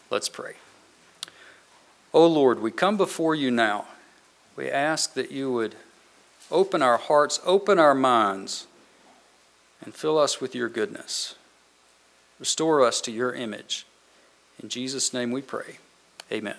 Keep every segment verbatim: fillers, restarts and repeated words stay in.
Let's pray. O Lord, we come before you now. We ask that you would open our hearts, open our minds, and fill us with your goodness. Restore us to your image. In Jesus' name we pray. Amen.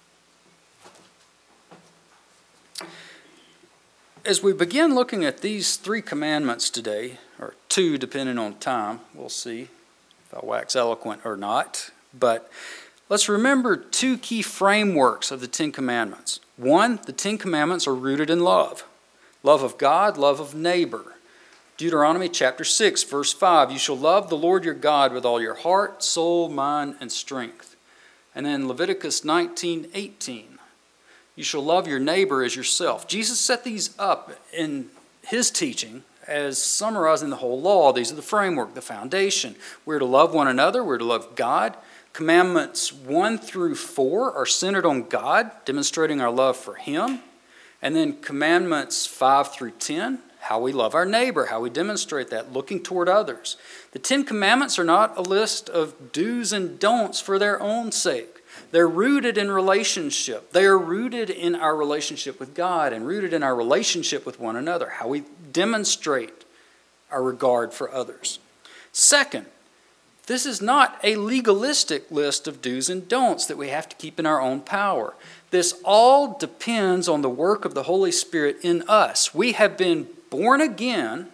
As we begin looking at these three commandments today, or two depending on time, we'll see if I wax eloquent or not, but let's remember two key frameworks of the Ten Commandments. One, the Ten Commandments are rooted in love. Love of God, love of neighbor. Deuteronomy chapter six, verse five, you shall love the Lord your God with all your heart, soul, mind, and strength. And then Leviticus nineteen, eighteen, you shall love your neighbor as yourself. Jesus set these up in his teaching as summarizing the whole law. These are the framework, the foundation. We're to love one another, we're to love God. Commandments one through four are centered on God, demonstrating our love for him. And then commandments five through ten, how we love our neighbor, how we demonstrate that, looking toward others. The Ten Commandments are not a list of do's and don'ts for their own sake. They're rooted in relationship. They are rooted in our relationship with God and rooted in our relationship with one another, how we demonstrate our regard for others. Second, this is not a legalistic list of do's and don'ts that we have to keep in our own power. This all depends on the work of the Holy Spirit in us. We have been born again,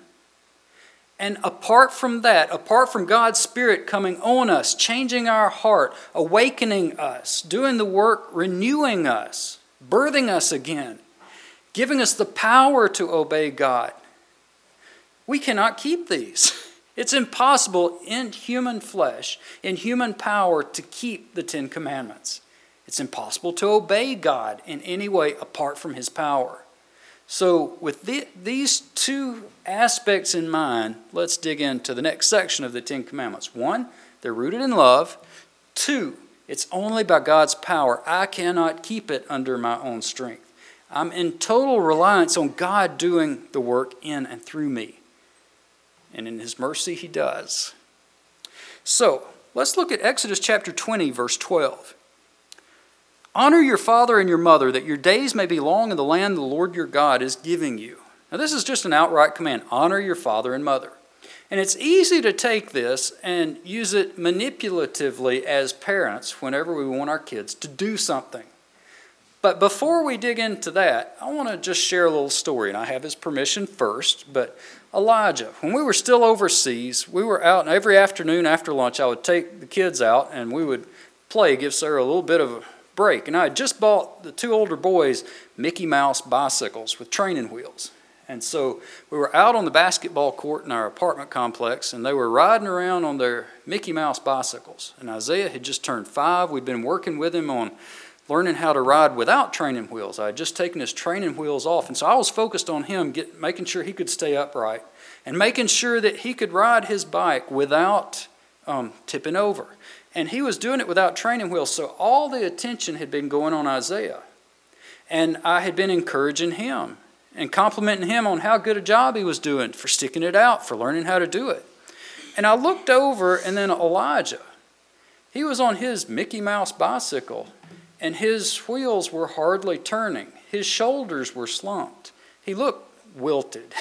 and apart from that, apart from God's Spirit coming on us, changing our heart, awakening us, doing the work, renewing us, birthing us again, giving us the power to obey God, we cannot keep these. It's impossible in human flesh, in human power, to keep the Ten Commandments. It's impossible to obey God in any way apart from his power. So with the, these two aspects in mind, let's dig into the next section of the Ten Commandments. One, they're rooted in love. Two, it's only by God's power. I cannot keep it under my own strength. I'm in total reliance on God doing the work in and through me. And in his mercy, he does. So, let's look at Exodus chapter twenty, verse twelve. Honor your father and your mother, that your days may be long in the land the Lord your God is giving you. Now, this is just an outright command. Honor your father and mother. And it's easy to take this and use it manipulatively as parents whenever we want our kids to do something. But before we dig into that, I want to just share a little story. And I have his permission first, but Elijah, when we were still overseas, we were out, and every afternoon after lunch, I would take the kids out, and we would play, give Sarah a little bit of a break. And I had just bought the two older boys Mickey Mouse bicycles with training wheels. And so we were out on the basketball court in our apartment complex, and they were riding around on their Mickey Mouse bicycles. And Isaiah had just turned five. We'd been working with him on learning how to ride without training wheels. I had just taken his training wheels off, and so I was focused on him, get, making sure he could stay upright and making sure that he could ride his bike without um, tipping over. And he was doing it without training wheels, so all the attention had been going on Isaiah. And I had been encouraging him and complimenting him on how good a job he was doing for sticking it out, for learning how to do it. And I looked over, and then Elijah, he was on his Mickey Mouse bicycle, and his wheels were hardly turning. His shoulders were slumped. He looked wilted.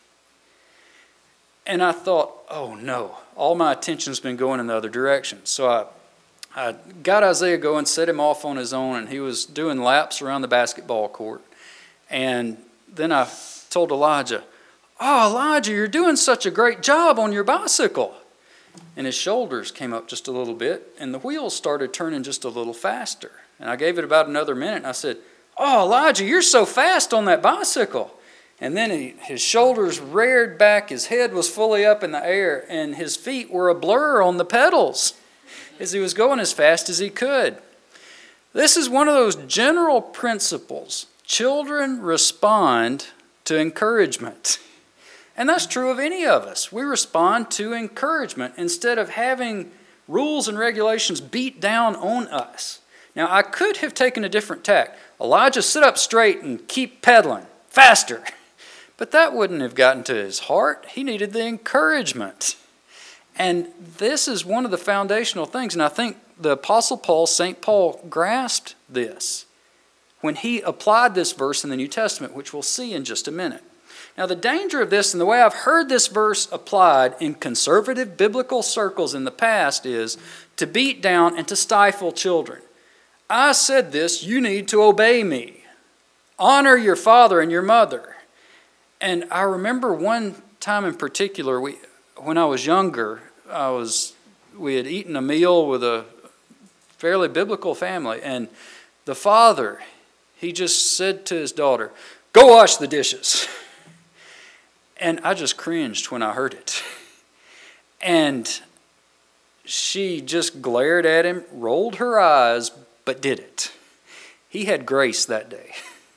And I thought, oh no, all my attention's been going in the other direction. So I, I got Isaiah going, set him off on his own, and he was doing laps around the basketball court. And then I told Elijah, oh, Elijah, you're doing such a great job on your bicycle. And his shoulders came up just a little bit, and the wheels started turning just a little faster. And I gave it about another minute, and I said, oh, Elijah, you're so fast on that bicycle. And then he, his shoulders reared back, his head was fully up in the air, and his feet were a blur on the pedals as he was going as fast as he could. This is one of those general principles. Children respond to encouragement. And that's true of any of us. We respond to encouragement instead of having rules and regulations beat down on us. Now, I could have taken a different tack. Elijah, sit up straight and keep pedaling faster. But that wouldn't have gotten to his heart. He needed the encouragement. And this is one of the foundational things, and I think the Apostle Paul, Saint Paul, grasped this when he applied this verse in the New Testament, which we'll see in just a minute. Now, the danger of this, and the way I've heard this verse applied in conservative biblical circles in the past, is to beat down and to stifle children. I said this, you need to obey me. Honor your father and your mother. And I remember one time in particular, we, when I was younger, I was we had eaten a meal with a fairly biblical family, and the father, he just said to his daughter, "Go wash the dishes." And I just cringed when I heard it. And she just glared at him, rolled her eyes, but did it. He had grace that day.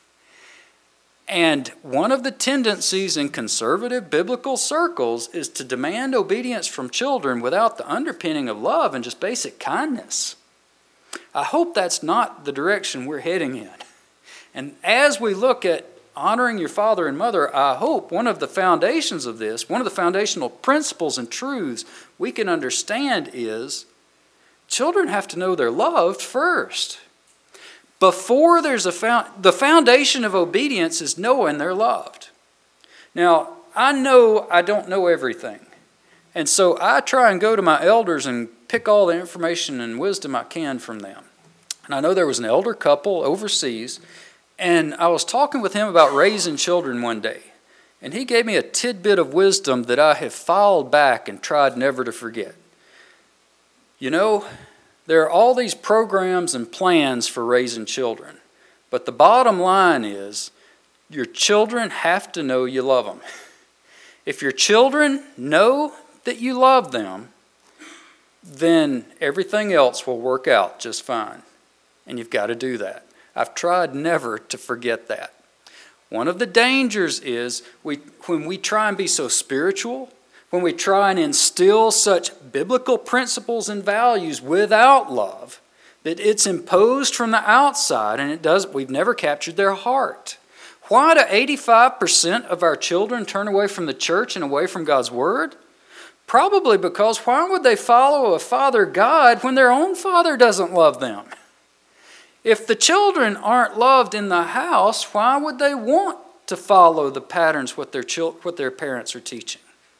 And one of the tendencies in conservative biblical circles is to demand obedience from children without the underpinning of love and just basic kindness. I hope that's not the direction we're heading in. And as we look at honoring your father and mother, I hope one of the foundations of this, one of the foundational principles and truths we can understand is children have to know they're loved first. Before there's a found, the foundation of obedience is knowing they're loved. Now, I know I don't know everything. And so I try and go to my elders and pick all the information and wisdom I can from them. And I know there was an elder couple overseas, and I was talking with him about raising children one day. And he gave me a tidbit of wisdom that I have filed back and tried never to forget. You know, there are all these programs and plans for raising children. But the bottom line is, your children have to know you love them. If your children know that you love them, then everything else will work out just fine. And you've got to do that. I've tried never to forget that. One of the dangers is we, when we try and be so spiritual, when we try and instill such biblical principles and values without love, that it's imposed from the outside and it does, we've never captured their heart. Why do eighty-five percent of our children turn away from the church and away from God's Word? Probably because why would they follow a Father God when their own father doesn't love them? If the children aren't loved in the house, why would they want to follow the patterns what their chil- what their parents are teaching?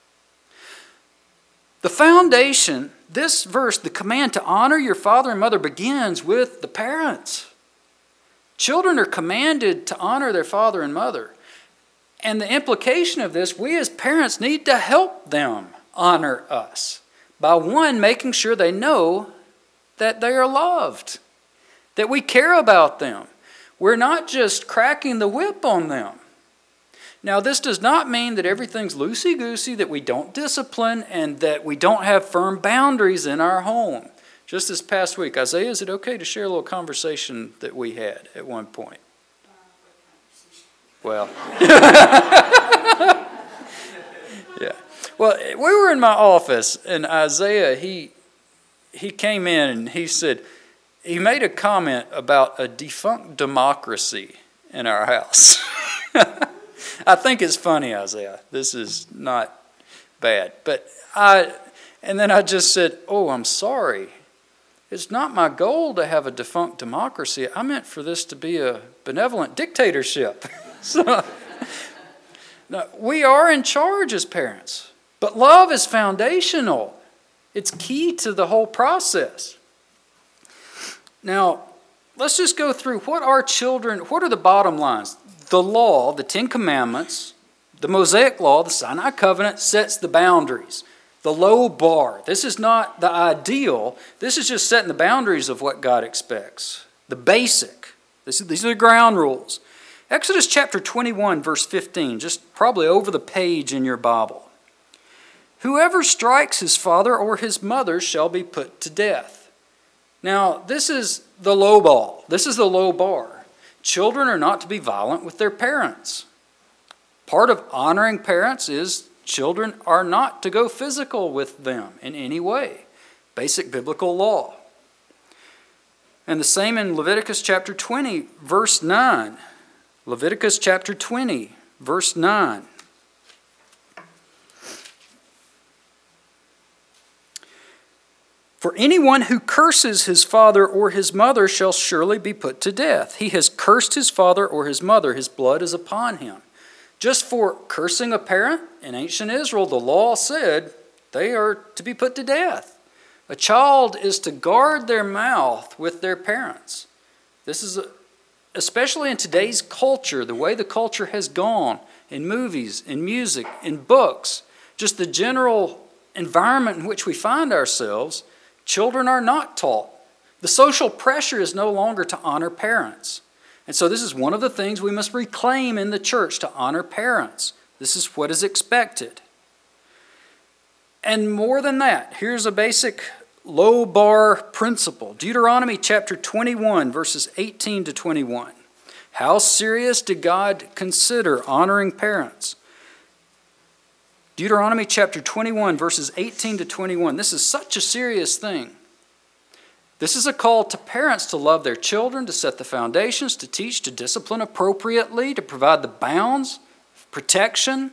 The foundation, this verse, the command to honor your father and mother begins with the parents. Children are commanded to honor their father and mother. And the implication of this, we as parents need to help them honor us by, one, making sure they know that they are loved, that we care about them. We're not just cracking the whip on them. Now, this does not mean that everything's loosey-goosey, that we don't discipline, and that we don't have firm boundaries in our home. Just this past week, Isaiah, is it okay to share a little conversation that we had at one point? Well, yeah. Well, we were in my office, and Isaiah, he he came in and he said, he made a comment about a defunct democracy in our house. I think it's funny, Isaiah. This is not bad. But I, and then I just said, oh, I'm sorry. It's not my goal to have a defunct democracy. I meant for this to be a benevolent dictatorship. So, no, we are in charge as parents. But love is foundational. It's key to the whole process. Now, let's just go through what are children, what are the bottom lines? The law, the Ten Commandments, the Mosaic Law, the Sinai Covenant sets the boundaries, the low bar. This is not the ideal. This is just setting the boundaries of what God expects. The basic. This is, these are the ground rules. Exodus chapter twenty-one, verse fifteen, just probably over the page in your Bible. Whoever strikes his father or his mother shall be put to death. Now, this is the low ball. This is the low bar. Children are not to be violent with their parents. Part of honoring parents is children are not to go physical with them in any way. Basic biblical law. And the same in Leviticus chapter twenty, verse nine. Leviticus chapter twenty, verse nine. For anyone who curses his father or his mother shall surely be put to death. He has cursed his father or his mother, his blood is upon him. Just for cursing a parent, in ancient Israel, the law said they are to be put to death. A child is to guard their mouth with their parents. This is, a, especially in today's culture, the way the culture has gone, in movies, in music, in books, just the general environment in which we find ourselves, children are not taught. The social pressure is no longer to honor parents. And so this is one of the things we must reclaim in the church, to honor parents. This is what is expected. And more than that, here's a basic low bar principle. Deuteronomy chapter twenty-one, verses eighteen to twenty-one. How serious did God consider honoring parents? Deuteronomy chapter twenty-one, verses eighteen to twenty-one. This is such a serious thing. This is a call to parents to love their children, to set the foundations, to teach, to discipline appropriately, to provide the bounds, protection.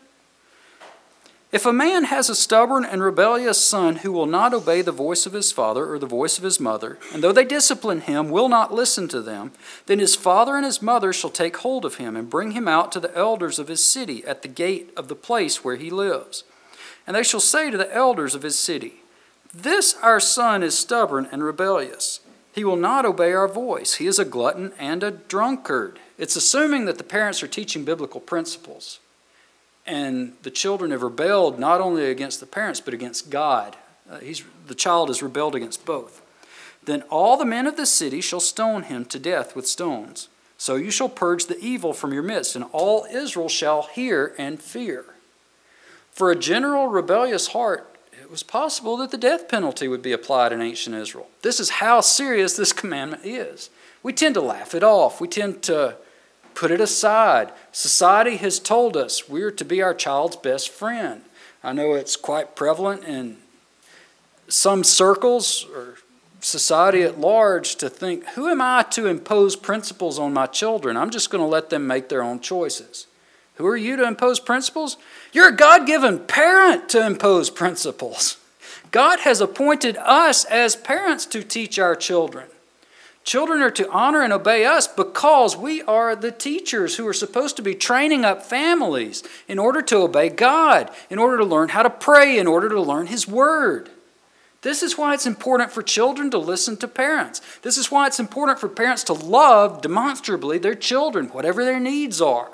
If a man has a stubborn and rebellious son who will not obey the voice of his father or the voice of his mother, and though they discipline him, will not listen to them, then his father and his mother shall take hold of him and bring him out to the elders of his city at the gate of the place where he lives. And they shall say to the elders of his city, "This our son is stubborn and rebellious. He will not obey our voice. He is a glutton and a drunkard." It's assuming that the parents are teaching biblical principles. And the children have rebelled not only against the parents, but against God. Uh, he's, the child has rebelled against both. "Then all the men of the city shall stone him to death with stones. So you shall purge the evil from your midst, and all Israel shall hear and fear." For a general rebellious heart, it was possible that the death penalty would be applied in ancient Israel. This is how serious this commandment is. We tend to laugh it off. We tend to put it aside. Society has told us we're to be our child's best friend. I know it's quite prevalent in some circles or society at large to think, who am I to impose principles on my children? I'm just going to let them make their own choices. Who are you to impose principles? You're a God-given parent to impose principles. God has appointed us as parents to teach our children. Children are to honor and obey us because we are the teachers who are supposed to be training up families in order to obey God, in order to learn how to pray, in order to learn His Word. This is why it's important for children to listen to parents. This is why it's important for parents to love demonstrably their children, whatever their needs are.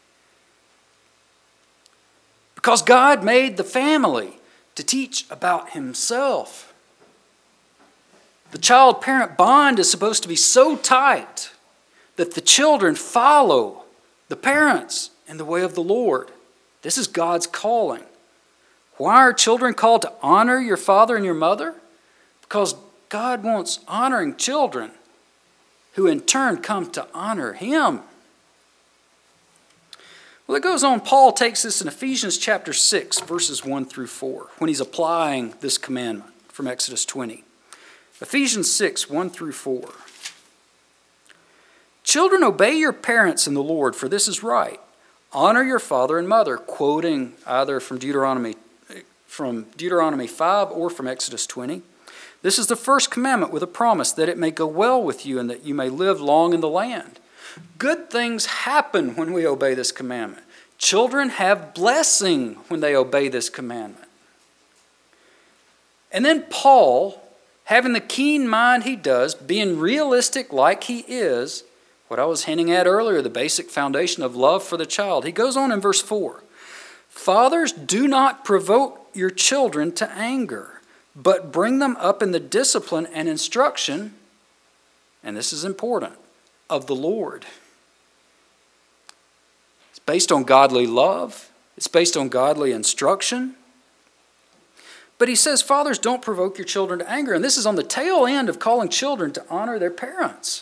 Because God made the family to teach about Himself. The child-parent bond is supposed to be so tight that the children follow the parents in the way of the Lord. This is God's calling. Why are children called to honor your father and your mother? Because God wants honoring children who in turn come to honor Him. Well, it goes on. Paul takes this in Ephesians chapter six, verses one through four, when he's applying this commandment from Exodus twenty. Ephesians six, one through four. "Children, obey your parents in the Lord, for this is right. Honor your father and mother," quoting either from Deuteronomy, from Deuteronomy five or from Exodus twenty. "This is the first commandment with a promise that it may go well with you and that you may live long in the land." Good things happen when we obey this commandment. Children have blessing when they obey this commandment. And then Paul, having the keen mind he does, being realistic like he is, what I was hinting at earlier, the basic foundation of love for the child, he goes on in verse four. "Fathers, do not provoke your children to anger, but bring them up in the discipline and instruction," and this is important, "of the Lord." It's based on godly love. It's based on godly instruction. But he says, fathers, don't provoke your children to anger. And this is on the tail end of calling children to honor their parents.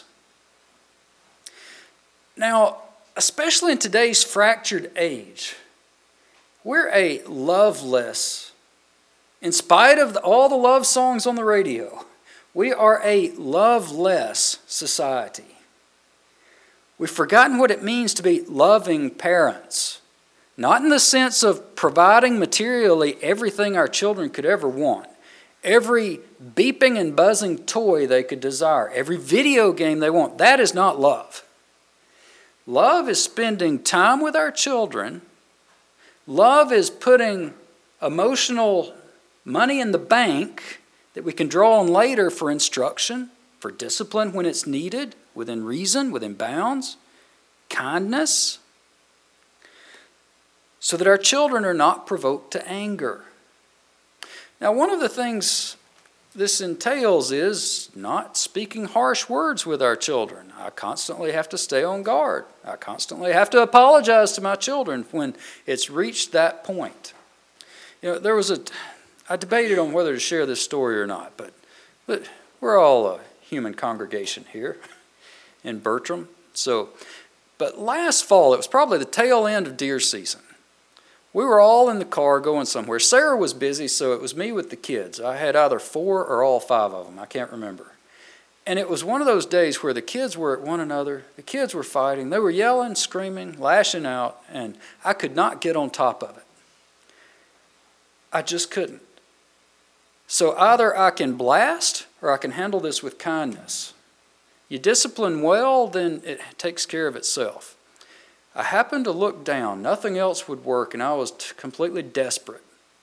Now, especially in today's fractured age, we're a loveless, in spite of the, all the love songs on the radio, we are a loveless society. We've forgotten what it means to be loving parents. Not in the sense of providing materially everything our children could ever want. every beeping and buzzing toy they could desire, every video game they want. That is not love. Love is spending time with our children. Love is putting emotional money in the bank that we can draw on later for instruction, for discipline when it's needed, within reason, within bounds, kindness, so that our children are not provoked to anger. Now, one of the things this entails is not speaking harsh words with our children. I constantly have to stay on guard. I constantly have to apologize to my children when it's reached that point. You know, there was a, I debated on whether to share this story or not, but, but we're all a human congregation here in Bertram. So, but last fall, it was probably the tail end of deer season. We were all in the car going somewhere. Sarah was busy, so it was me with the kids. I had either four or all five of them. I can't remember. And it was one of those days where the kids were at one another. The kids were fighting. They were yelling, screaming, lashing out, and I could not get on top of it. I just couldn't. So either I can blast or I can handle this with kindness. You discipline well, then it takes care of itself. I happened to look down. Nothing else would work, and I was t- completely desperate.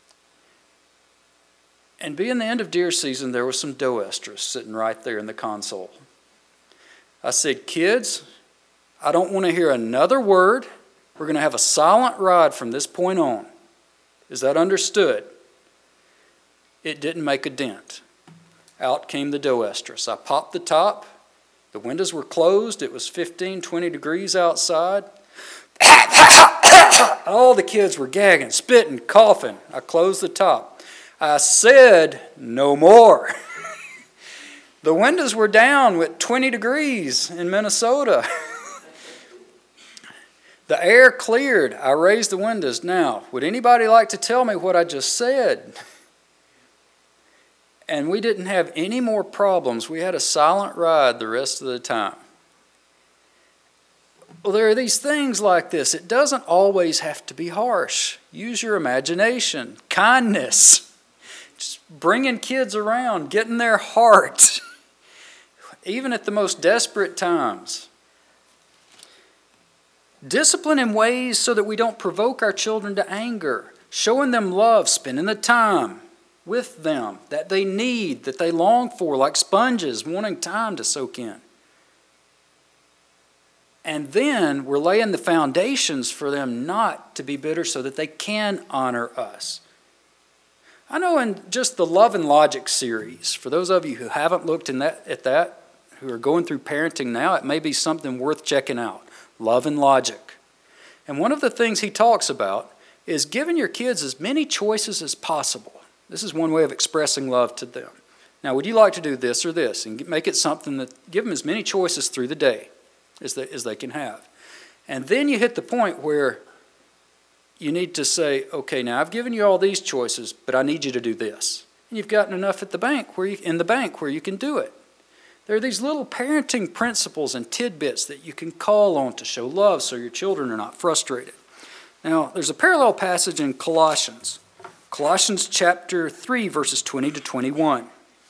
And being the end of deer season, there was some doe estrus sitting right there in the console. I said, kids, I don't want to hear another word. We're going to have a silent ride from this point on. Is that understood? It didn't make a dent. Out came the doe estrus. I popped the top. The windows were closed. It was fifteen, twenty degrees outside. All the kids were gagging, spitting, coughing. I closed the top. I said, no more. The windows were down with twenty degrees in Minnesota. The air cleared. I raised the windows. Now, would anybody like to tell me what I just said? And we didn't have any more problems. We had a silent ride the rest of the time. Well, there are these things like this. It doesn't always have to be harsh. Use your imagination. Kindness. Just bringing kids around, getting their heart, even at the most desperate times. Discipline in ways so that we don't provoke our children to anger. Showing them love, spending the time with them that they need, that they long for, like sponges, wanting time to soak in. And then we're laying the foundations for them not to be bitter so that they can honor us. I know in just the Love and Logic series, for those of you who haven't looked in that, at that, who are going through parenting now, it may be something worth checking out. Love and Logic. And one of the things he talks about is giving your kids as many choices as possible. This is one way of expressing love to them. Now, would you like to do this or this? And make it something that, give them as many choices through the day as they, as they can have. And then you hit the point where you need to say, okay, now I've given you all these choices, but I need you to do this. And you've gotten enough at the bank where you, in the bank where you can do it. There are these little parenting principles and tidbits that you can call on to show love so your children are not frustrated. Now, there's a parallel passage in Colossians. Colossians chapter three, verses twenty to twenty-one.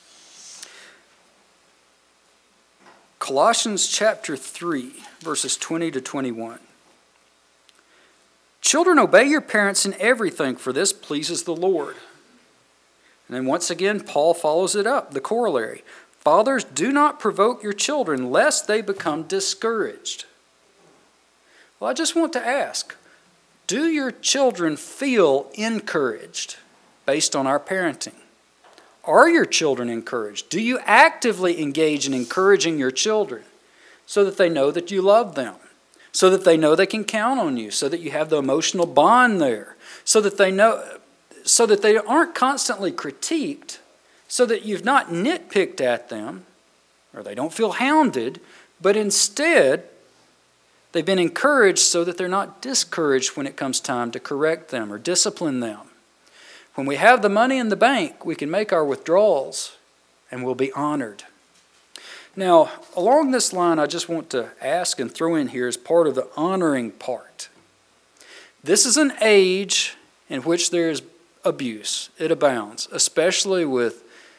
Colossians chapter three, verses twenty to twenty-one. Children, obey your parents in everything, for this pleases the Lord. And then once again, Paul follows it up, the corollary. Fathers, do not provoke your children, lest they become discouraged. Well, I just want to ask, do your children feel encouraged based on our parenting? Are your children encouraged? Do you actively engage in encouraging your children so that they know that you love them, so that they know they can count on you, so that you have the emotional bond there, so that they know, so that they aren't constantly critiqued, so that you've not nitpicked at them, or they don't feel hounded, but instead they've been encouraged so that they're not discouraged when it comes time to correct them or discipline them. When we have the money in the bank, we can make our withdrawals and we'll be honored. Now, along this line, I just want to ask and throw in here as part of the honoring part. This is an age in which there is abuse. It abounds, especially with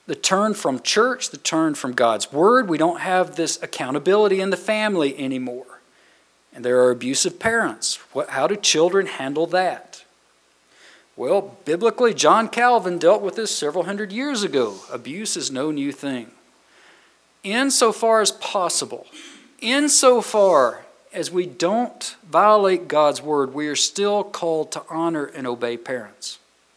the turn from church, the turn from God's Word. We don't have this accountability in the family anymore. And there are abusive parents. What, how do children handle that? Well, biblically, John Calvin dealt with this several hundred years ago. Abuse is no new thing. Insofar as possible, insofar as we don't violate God's Word, we are still called to honor and obey parents.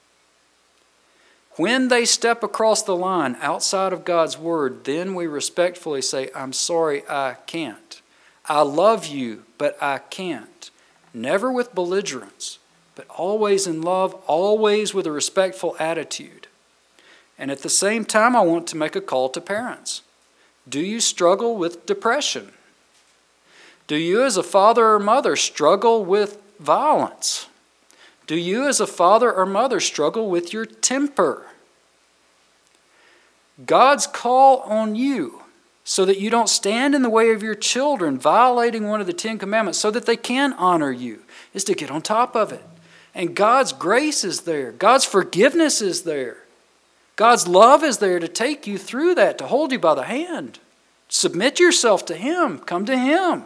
When they step across the line outside of God's Word, then we respectfully say, I'm sorry, I can't. I love you, but I can't. Never with belligerence, but always in love, always with a respectful attitude. And at the same time, I want to make a call to parents. Do you struggle with depression? Do you as a father or mother struggle with violence? Do you as a father or mother struggle with your temper? God's call on you so that you don't stand in the way of your children violating one of the Ten Commandments so that they can honor you is to get on top of it. And God's grace is there. God's forgiveness is there. God's love is there to take you through that, to hold you by the hand. Submit yourself to Him. Come to Him.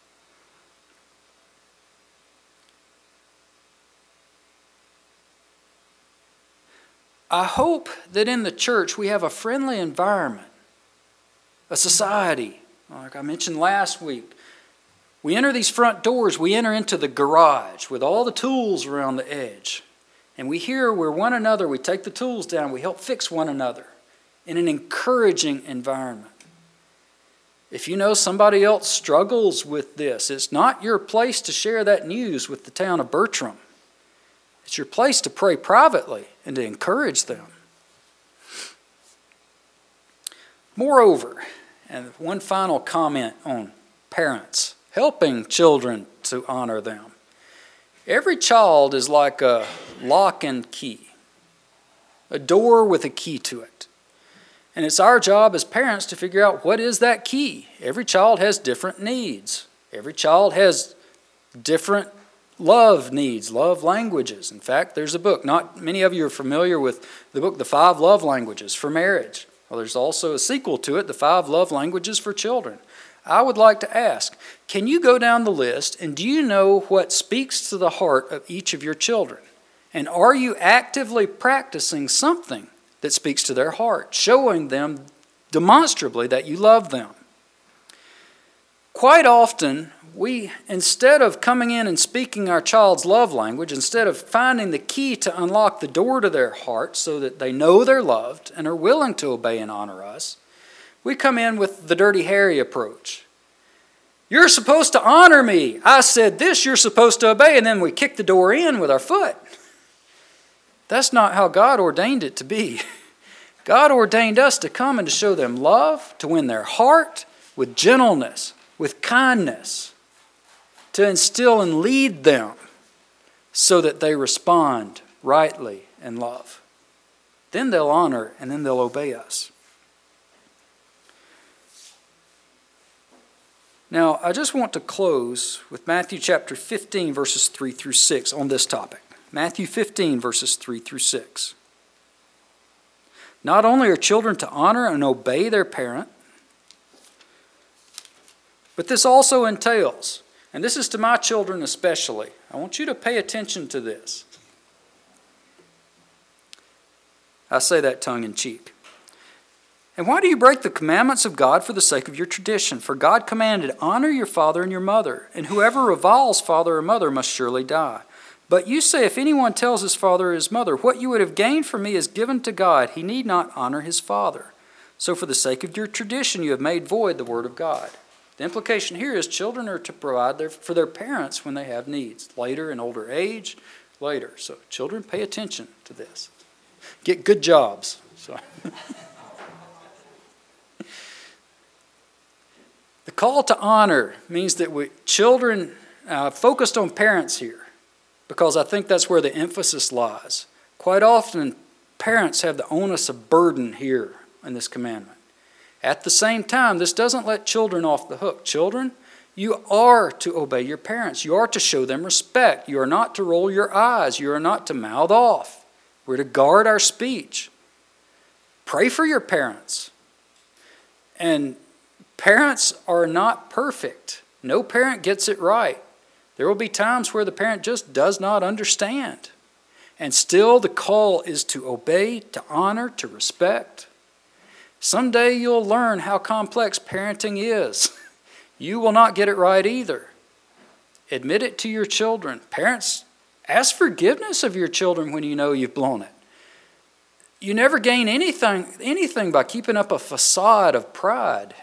I hope that in the church we have a friendly environment, a society. Like I mentioned last week, we enter these front doors, we enter into the garage with all the tools around the edge. And we hear where one another, we take the tools down, we help fix one another in an encouraging environment. If you know somebody else struggles with this, it's not your place to share that news with the town of Bertram. It's your place to pray privately and to encourage them. Moreover, and one final comment on parents, helping children to honor them. Every child is like a lock and key, a door with a key to it. And it's our job as parents to figure out what is that key. Every child has different needs. Every child has different love needs, love languages. In fact, there's a book. Not many of you are familiar with the book, The Five Love Languages for Marriage. Well, there's also a sequel to it, The Five Love Languages for Children. I would like to ask, can you go down the list and do you know what speaks to the heart of each of your children? And are you actively practicing something that speaks to their heart, showing them demonstrably that you love them? Quite often, we, instead of coming in and speaking our child's love language, instead of finding the key to unlock the door to their heart so that they know they're loved and are willing to obey and honor us, we come in with the Dirty Harry approach. You're supposed to honor me. I said this, you're supposed to obey, and then we kick the door in with our foot. That's not how God ordained it to be. God ordained us to come and to show them love, to win their heart with gentleness, with kindness, to instill and lead them so that they respond rightly in love. Then they'll honor and then they'll obey us. Now, I just want to close with Matthew chapter fifteen, verses three through six on this topic. Matthew fifteen, verses three through six. Not only are children to honor and obey their parent, but this also entails, and this is to my children especially, I want you to pay attention to this. I say that tongue in cheek. And why do you break the commandments of God for the sake of your tradition? For God commanded, honor your father and your mother, and whoever reviles father or mother must surely die. But you say, if anyone tells his father or his mother, what you would have gained from me is given to God, he need not honor his father. So for the sake of your tradition, you have made void the word of God. The implication here is children are to provide their, for their parents when they have needs, later in older age, later. So children, pay attention to this. Get good jobs. So. The call to honor means that we children uh, focused on parents here, because I think that's where the emphasis lies. Quite often, parents have the onus of burden here in this commandment. At the same time, this doesn't let children off the hook. Children, you are to obey your parents. You are to show them respect. You are not to roll your eyes. You are not to mouth off. We're to guard our speech. Pray for your parents. And parents are not perfect. No parent gets it right. There will be times where the parent just does not understand. And still the call is to obey, to honor, to respect. Someday you'll learn how complex parenting is. You will not get it right either. Admit it to your children. Parents, ask forgiveness of your children when you know you've blown it. You never gain anything, anything by keeping up a facade of pride.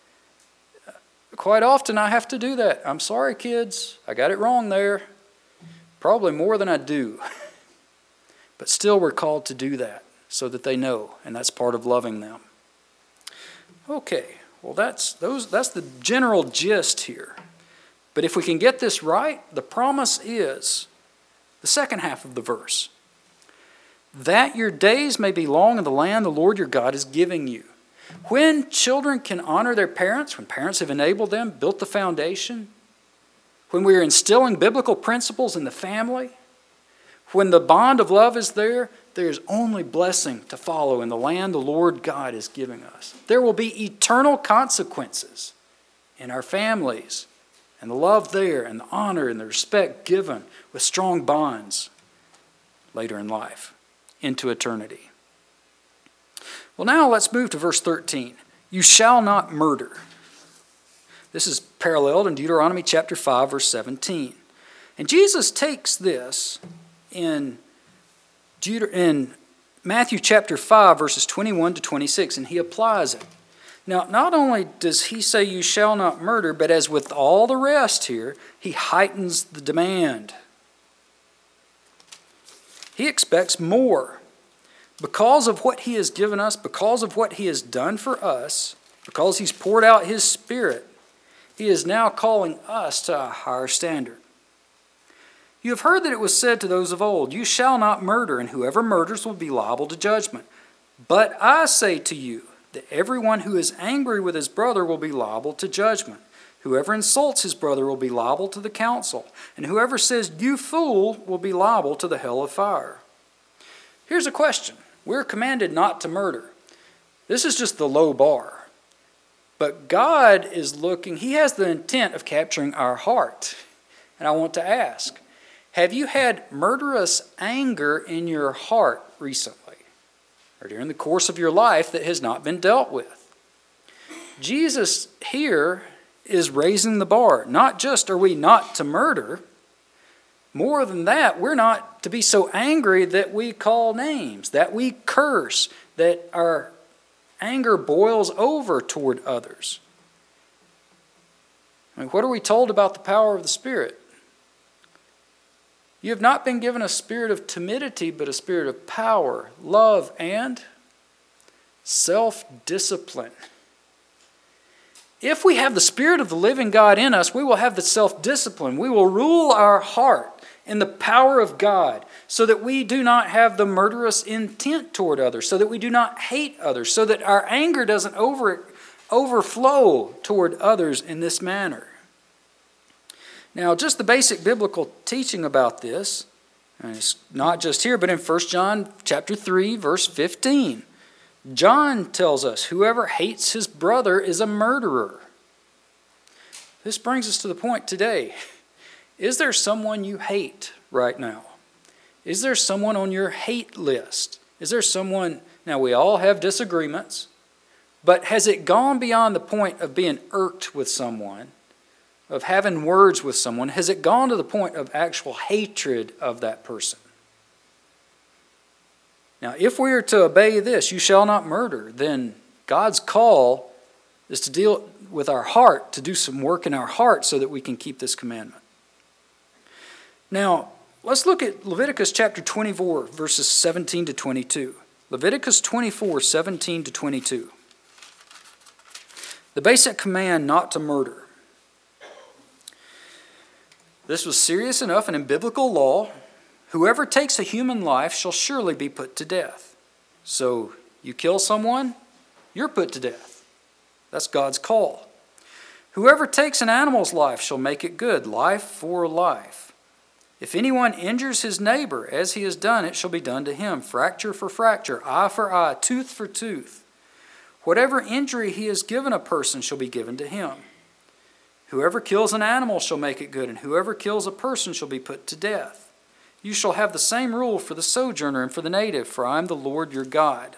Quite often I have to do that. I'm sorry, kids. I got it wrong there. Probably more than I do. But still we're called to do that so that they know, and that's part of loving them. Okay, well that's those that's the general gist here. But if we can get this right, the promise is the second half of the verse. That your days may be long in the land the Lord your God is giving you. When children can honor their parents, when parents have enabled them, built the foundation, when we are instilling biblical principles in the family, when the bond of love is there, there is only blessing to follow in the land the Lord God is giving us. There will be eternal consequences in our families, and the love there, and the honor and the respect given with strong bonds later in life, into eternity. Well, now let's move to verse thirteen. You shall not murder. This is paralleled in Deuteronomy chapter five, verse seventeen. And Jesus takes this in, Deut- in Matthew chapter five, verses twenty-one to twenty-six, and he applies it. Now, not only does he say you shall not murder, but as with all the rest here, he heightens the demand. He expects more. Because of what he has given us, because of what he has done for us, because he's poured out his Spirit, he is now calling us to a higher standard. You have heard that it was said to those of old, you shall not murder, and whoever murders will be liable to judgment. But I say to you that everyone who is angry with his brother will be liable to judgment. Whoever insults his brother will be liable to the council, and whoever says, you fool, will be liable to the hell of fire. Here's a question. We're commanded not to murder. This is just the low bar. But God is looking, he has the intent of capturing our heart. And I want to ask, have you had murderous anger in your heart recently, or during the course of your life that has not been dealt with? Jesus here is raising the bar. Not just are we not to murder, more than that, we're not to be so angry that we call names, that we curse, that our anger boils over toward others. I mean, what are we told about the power of the Spirit? You have not been given a spirit of timidity, but a spirit of power, love, and self-discipline. If we have the Spirit of the living God in us, we will have the self-discipline. We will rule our heart in the power of God so that we do not have the murderous intent toward others, so that we do not hate others, so that our anger doesn't over, overflow toward others in this manner. Now, just the basic biblical teaching about this, and it's not just here, but in First John chapter three, verse fifteen. John tells us, whoever hates his brother is a murderer. This brings us to the point today. Is there someone you hate right now? Is there someone on your hate list? Is there someone, now we all have disagreements, but has it gone beyond the point of being irked with someone, of having words with someone? Has it gone to the point of actual hatred of that person? Now, if we are to obey this, you shall not murder, then God's call is to deal with our heart, to do some work in our heart so that we can keep this commandment. Now, let's look at Leviticus chapter twenty-four, verses seventeen to twenty-two. Leviticus twenty-four, seventeen to twenty-two. The basic command not to murder. This was serious enough, and in biblical law, whoever takes a human life shall surely be put to death. So, you kill someone, you're put to death. That's God's call. Whoever takes an animal's life shall make it good, life for life. If anyone injures his neighbor as he has done, it shall be done to him, fracture for fracture, eye for eye, tooth for tooth. Whatever injury he has given a person shall be given to him. Whoever kills an animal shall make it good, and whoever kills a person shall be put to death. You shall have the same rule for the sojourner and for the native, for I am the Lord your God.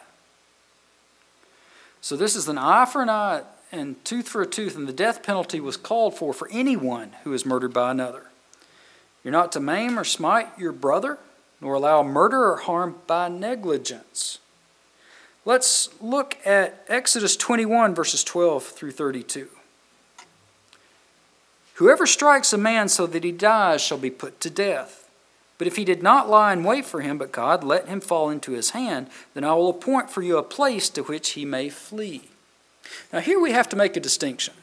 So this is an eye for an eye and tooth for a tooth, and the death penalty was called for for anyone who is murdered by another. You're not to maim or smite your brother, nor allow murder or harm by negligence. Let's look at Exodus twenty-one, verses twelve through thirty-two. Whoever strikes a man so that he dies shall be put to death. But if he did not lie in wait for him, but God let him fall into his hand, then I will appoint for you a place to which he may flee. Now here we have to make a distinction.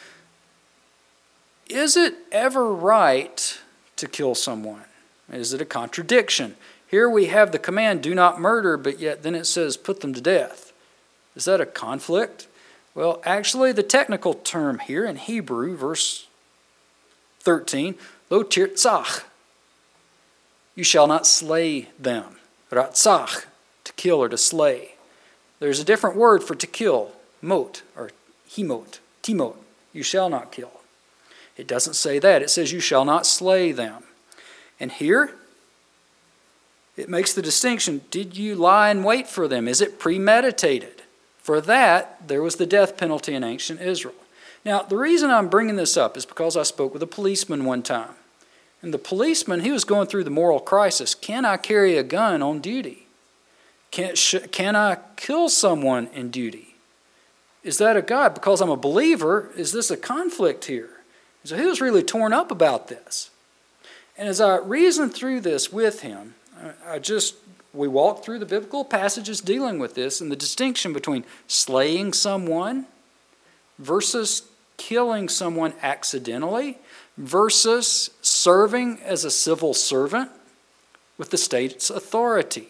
Is it ever right to kill someone? Is it a contradiction? Here we have the command, do not murder, but yet then it says put them to death. Is that a conflict? Well, actually the technical term here in Hebrew, verse thirteen, lo tirtzach, you shall not slay them. Ratzach, to kill or to slay. There's a different word for to kill, mot, or hemot, timot, you shall not kill. It doesn't say that. It says you shall not slay them. And here, it makes the distinction, did you lie in wait for them? Is it premeditated? For that, there was the death penalty in ancient Israel. Now, the reason I'm bringing this up is because I spoke with a policeman one time. And the policeman, he was going through the moral crisis. Can I carry a gun on duty? Can, sh- can I kill someone in duty? Is that a God? Because I'm a believer, is this a conflict here? So he was really torn up about this. And as I reasoned through this with him, I just, we walked through the biblical passages dealing with this and the distinction between slaying someone versus killing someone accidentally versus serving as a civil servant with the state's authority.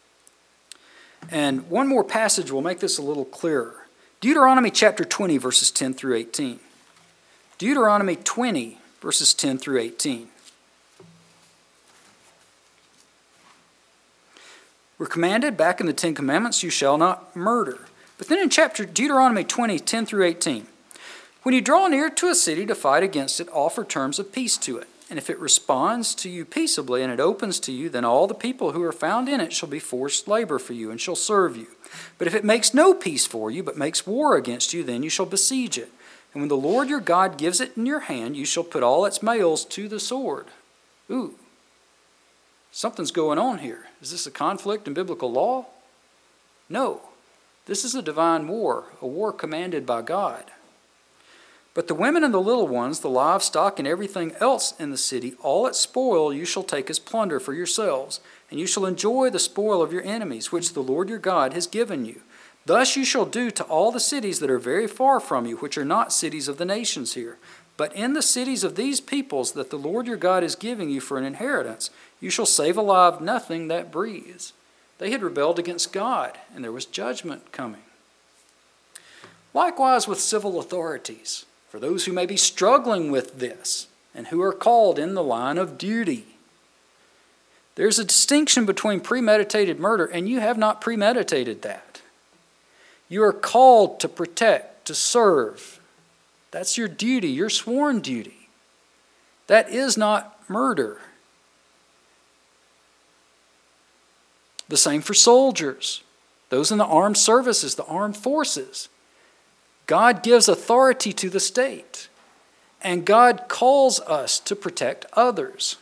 And one more passage will make this a little clearer. Deuteronomy chapter twenty, verses ten through eighteen. Deuteronomy twenty, verses ten through eighteen. We're commanded back in the Ten Commandments, you shall not murder. But then in chapter Deuteronomy twenty, ten through eighteen, when you draw near to a city to fight against it, offer terms of peace to it. And if it responds to you peaceably and it opens to you, then all the people who are found in it shall be forced labor for you and shall serve you. But if it makes no peace for you, but makes war against you, then you shall besiege it. And when the Lord your God gives it in your hand, you shall put all its males to the sword. Ooh, something's going on here. Is this a conflict in biblical law? No. This is a divine war, a war commanded by God. But the women and the little ones, the livestock and everything else in the city, all its spoil you shall take as plunder for yourselves, and you shall enjoy the spoil of your enemies, which the Lord your God has given you. Thus you shall do to all the cities that are very far from you, which are not cities of the nations here. But in the cities of these peoples that the Lord your God is giving you for an inheritance, you shall save alive nothing that breathes. They had rebelled against God, and there was judgment coming. Likewise with civil authorities, for those who may be struggling with this and who are called in the line of duty. There's a distinction between premeditated murder, and you have not premeditated that. You are called to protect, to serve. That's your duty, your sworn duty. That is not murder. The same for soldiers, those in the armed services, the armed forces. God gives authority to the state, and God calls us to protect others.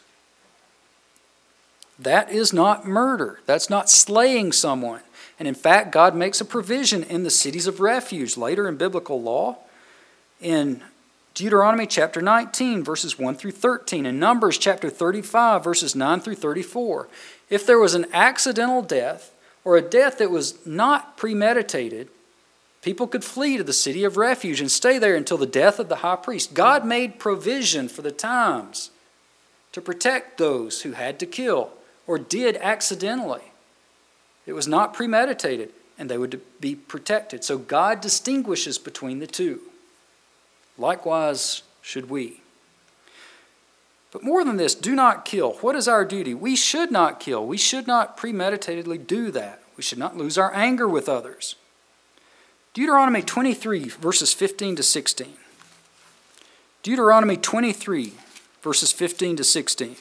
That is not murder. That's not slaying someone. And in fact, God makes a provision in the cities of refuge later in biblical law. In Deuteronomy chapter nineteen, verses one through thirteen, and Numbers chapter thirty-five, verses nine through thirty-four. If there was an accidental death or a death that was not premeditated, people could flee to the city of refuge and stay there until the death of the high priest. God made provision for the times to protect those who had to kill or did accidentally. It was not premeditated, and they would be protected. So God distinguishes between the two. Likewise should we. But more than this, do not kill. What is our duty? We should not kill. We should not premeditatedly do that. We should not lose our anger with others. Deuteronomy twenty-three, verses fifteen to sixteen. Deuteronomy twenty-three, verses fifteen to sixteen.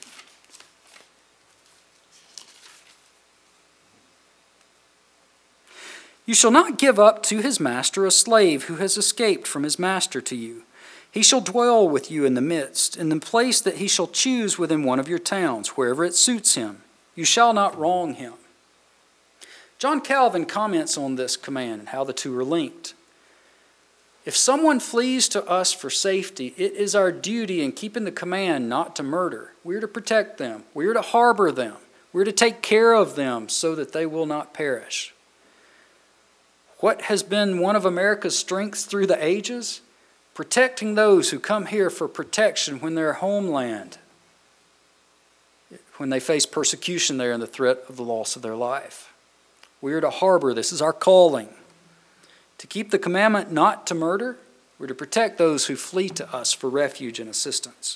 You shall not give up to his master a slave who has escaped from his master to you. He shall dwell with you in the midst, in the place that he shall choose within one of your towns, wherever it suits him. You shall not wrong him. John Calvin comments on this command and how the two are linked. If someone flees to us for safety, it is our duty in keeping the command not to murder. We are to protect them. We are to harbor them. We are to take care of them so that they will not perish. What has been one of America's strengths through the ages? Protecting those who come here for protection when their homeland, when they face persecution there and the threat of the loss of their life. We are to harbor. This is our calling. To keep the commandment not to murder, we're to protect those who flee to us for refuge and assistance.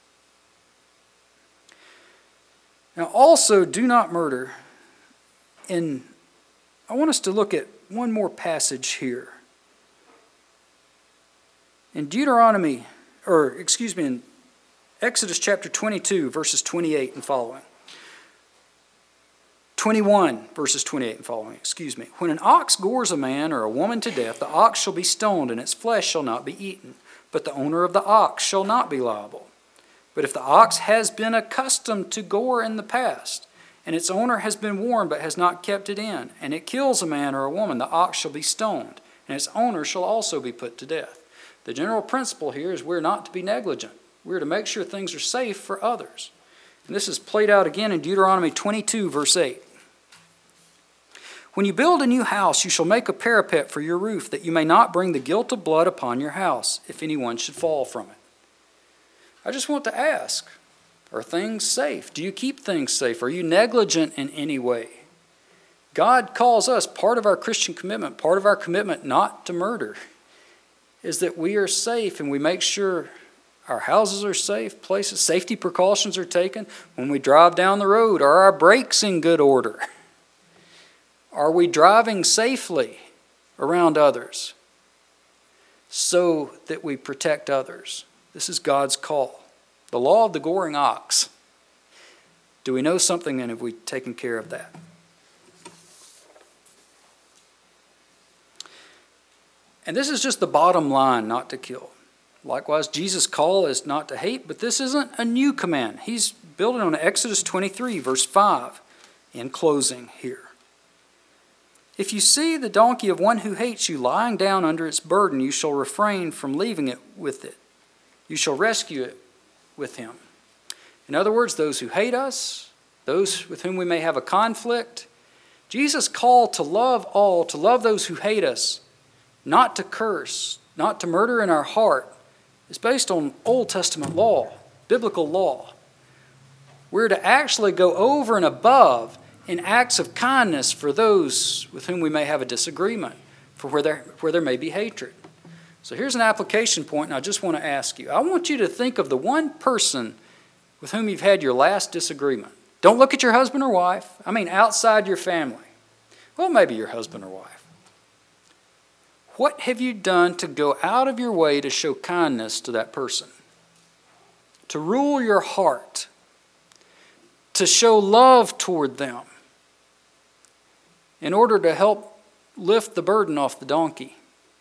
Now also, do not murder. And I want us to look at one more passage here. In Deuteronomy, or excuse me, in Exodus chapter twenty-two, verses twenty-eight and following. twenty-one, verses twenty-eight and following, excuse me. When an ox gores a man or a woman to death, the ox shall be stoned, and its flesh shall not be eaten. But the owner of the ox shall not be liable. But if the ox has been accustomed to gore in the past, and its owner has been warned but has not kept it in, and it kills a man or a woman, the ox shall be stoned, and its owner shall also be put to death. The general principle here is we're not to be negligent. We're to make sure things are safe for others. And this is played out again in Deuteronomy twenty-two, verse eight. When you build a new house, you shall make a parapet for your roof, that you may not bring the guilt of blood upon your house, if anyone should fall from it. I just want to ask, are things safe? Do you keep things safe? Are you negligent in any way? God calls us, part of our Christian commitment, part of our commitment not to murder, is that we are safe and we make sure our houses are safe, places, safety precautions are taken. When we drive down the road, are our brakes in good order? Are we driving safely around others so that we protect others? This is God's call. The law of the goring ox. Do we know something, and have we taken care of that? And this is just the bottom line, not to kill. Likewise, Jesus' call is not to hate, but this isn't a new command. He's building on Exodus twenty-three, verse five, in closing here. If you see the donkey of one who hates you lying down under its burden, you shall refrain from leaving it with it. You shall rescue it with him. In other words, those who hate us, those with whom we may have a conflict, Jesus' call to love all, to love those who hate us, not to curse, not to murder in our heart, is based on Old Testament law, biblical law. We're to actually go over and above in acts of kindness for those with whom we may have a disagreement, for where there, where there may be hatred. So here's an application point, and I just want to ask you. I want you to think of the one person with whom you've had your last disagreement. Don't look at your husband or wife. I mean outside your family. Well, maybe your husband or wife. What have you done to go out of your way to show kindness to that person? To rule your heart. To show love toward them. In order to help lift the burden off the donkey.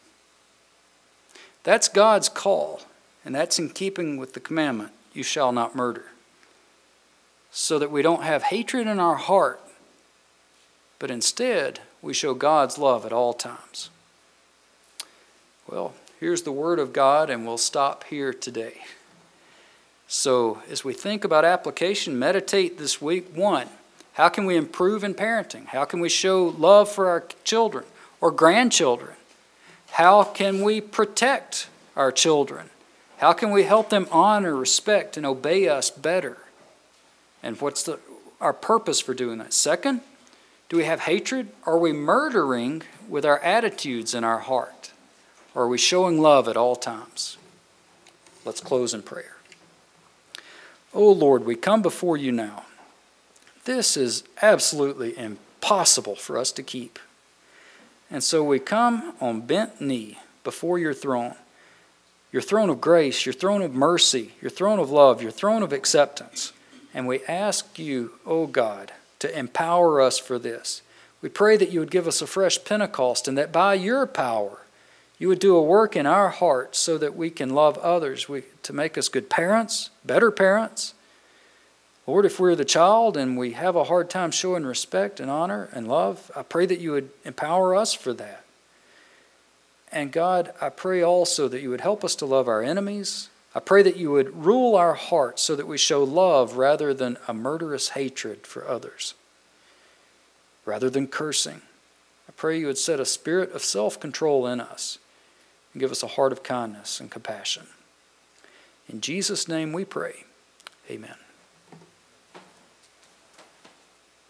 That's God's call, and that's in keeping with the commandment, you shall not murder. So that we don't have hatred in our heart, but instead we show God's love at all times. Well, here's the word of God, and we'll stop here today. So as we think about application, meditate this week. One, how can we improve in parenting? How can we show love for our children or grandchildren? How can we protect our children? How can we help them honor, respect, and obey us better? And what's the, our purpose for doing that? Second, do we have hatred? Are we murdering with our attitudes in our heart? Or are we showing love at all times? Let's close in prayer. Oh Lord, we come before you now. This is absolutely impossible for us to keep. And so we come on bent knee before your throne, your throne of grace, your throne of mercy, your throne of love, your throne of acceptance. And we ask you, oh God, to empower us for this. We pray that you would give us a fresh Pentecost and that by your power, you would do a work in our hearts so that we can love others, we, to make us good parents, better parents. Lord, if we're the child and we have a hard time showing respect and honor and love, I pray that you would empower us for that. And God, I pray also that you would help us to love our enemies. I pray that you would rule our hearts so that we show love rather than a murderous hatred for others, rather than cursing. I pray you would set a spirit of self-control in us and give us a heart of kindness and compassion. In Jesus' name we pray. Amen.